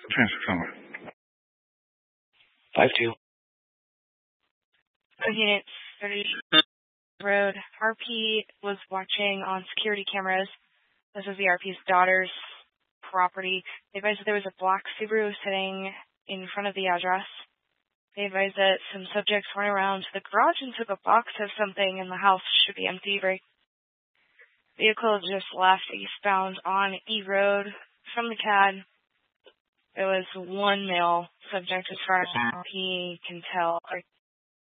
Transfer somewhere. 5-2. Unit 30 Road. RP was watching on security cameras. This is the RP's daughter's property. They advised that there was a black Subaru sitting in front of the address. They advised that some subjects went around to the garage and took a box of something, and the house should be empty. Vehicle just left eastbound on E Road from the CAD. There was one male subject as far as RP can tell.